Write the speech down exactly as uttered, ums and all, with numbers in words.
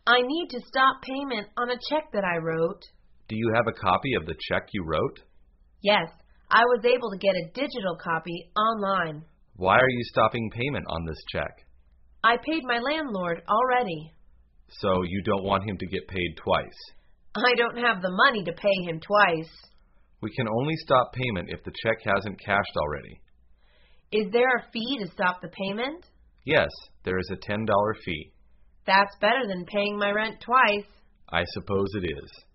I need to stop payment on a check that I wrote. Do you have a copy of the check you wrote? Yes, I was able to get a digital copy online. Why are you stopping payment on this check? I paid my landlord already. So you don't want him to get paid twice? I don't have the money to pay him twice. We can only stop payment if the check hasn't cashed already. Is there a fee to stop the payment? Yes, there is a ten dollar fee. That's better than paying my rent twice. I suppose it is.